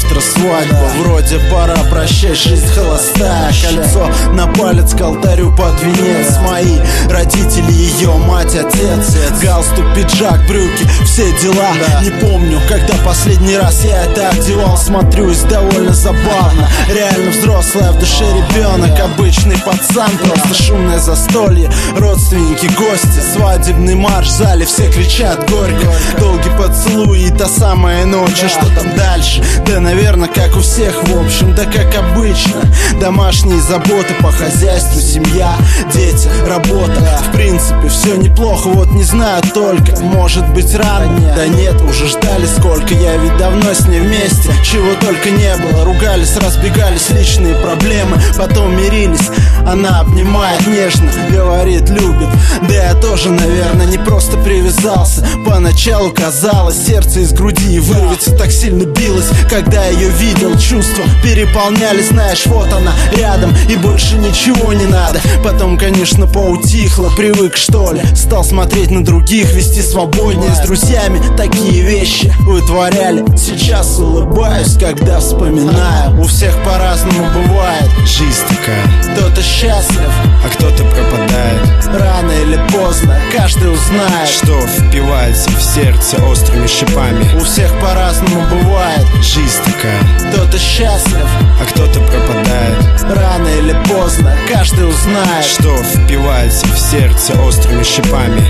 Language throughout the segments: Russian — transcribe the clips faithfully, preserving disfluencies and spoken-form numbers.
завтра свадьба. Вроде пора прощать, жизнь холостая. Кольцо на палец к алтарю под венец. Мои родители, ее мать, отец. Галстук, пиджак, брюки, все дела. Не помню, когда последний раз я это одевал. Смотрюсь довольно забавно. Реально взрослая, в душе ребенок. Обычный пацан, просто шумное застолье. Родственники, гости, свадебный марш в зале. Все кричат горько. Долгий поцелуй и та самая ночь. А что там дальше? Да, наверное, как у всех, в общем, да как обычно. Домашние заботы по хозяйству, семья, дети, работа. В принципе, все неплохо, вот не знаю только, может быть рано. Да нет, уже ждали сколько, я ведь давно с ней вместе. Чего только не было, ругались, разбегались, личные проблемы. Потом мирились, она обнимает нежно, говорит, любит. Да я тоже, наверное, не просто привязался. Поначалу казалось, сердце из груди вырвется, так сильно билось, когда ее видел. Чувства переполняли, знаешь, вот она рядом, и больше ничего не надо. Потом, конечно, поутихло, привык что ли. Стал смотреть на других, вести свободнее. С друзьями такие вещи вытворяли. Сейчас улыбаюсь, когда вспоминаю. У всех по-разному бывает. Жизнь такая. Кто-то счастлив, а кто-то пропадает. Рано или поздно каждый узнает, что впивается в сердце острыми шипами. У всех по-разному бывает. Жизнь такая. Кто-то счастлив, а кто-то пропадает. Рано или поздно каждый узнает, что впивается в сердце острыми шипами.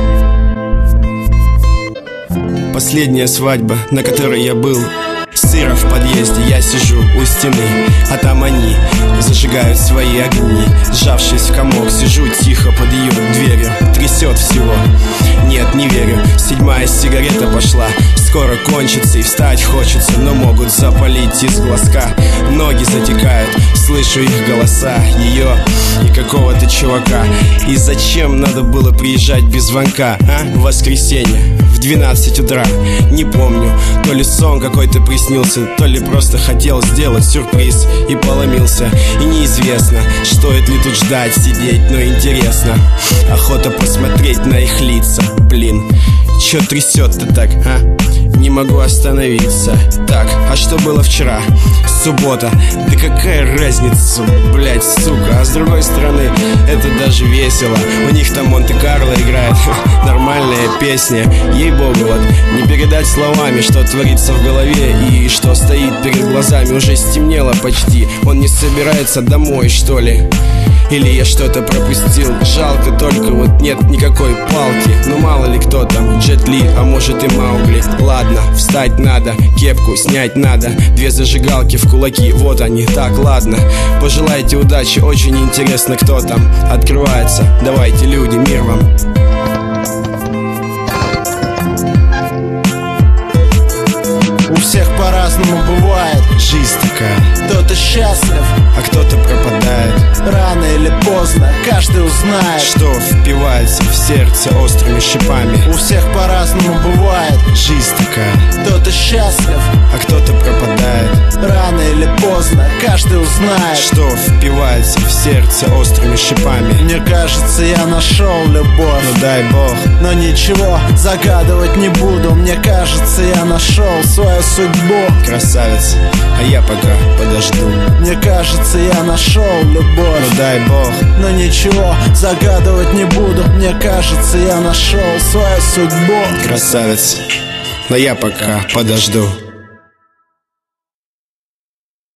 Последняя свадьба, на которой я был. Сыро в подъезде, я сижу у стены, а там они зажигают свои огни. Сжавшись в комок, сижу тихо под ее дверью. Трясет всего, нет, не верю. Седьмая сигарета пошла, скоро кончится и встать хочется, но могут запалить из глазка. Ноги затекают, слышу их голоса, ее и какого-то чувака. И зачем надо было приезжать без звонка, а? В воскресенье в двенадцать утра, не помню, то ли сон какой-то приснился, то ли просто хотел сделать сюрприз и поломился. И неизвестно, стоит ли тут ждать, сидеть, но интересно. Охота посмотреть на их лица, блин. Чё трясет-то так, а? Не могу остановиться. Так, а что было вчера? Суббота. Да какая разница, блять, сука. А с другой стороны, это даже весело. У них там Монте-Карло играет. Нормальная песня. Ей-богу, вот не передать словами, что творится в голове и что стоит перед глазами. Уже стемнело почти. Он не собирается домой, что ли? Или я что-то пропустил? Жалко только вот нет никакой палки. Ну мало ли кто там, Джет Ли, а может и Маугли. Ладно, встать надо, кепку снять надо. Две зажигалки в кулаки, вот они, так, ладно. Пожелайте удачи, очень интересно, кто там открывается. Давайте, люди, мир вам. У всех по-разному бывает. Жизнь такая. Кто-то счастлив, а кто-то пропадает. Рано или поздно каждый узнает, что впивается в сердце острыми шипами. У всех по-разному бывает. Жизнь такая. Кто-то счастлив, а кто-то пропадает. Рано или поздно каждый узнает, что впивается в сердце острыми шипами. Мне кажется, я нашел любовь. Ну дай бог. Но ничего загадывать не буду. Мне кажется, я нашел свою судьбу. Красавец, а я пока подожду. Мне кажется, я нашел любовь. Ну дай бог. Но ничего загадывать не буду. Мне кажется, я нашел свою судьбу. Красавец, но я пока подожду.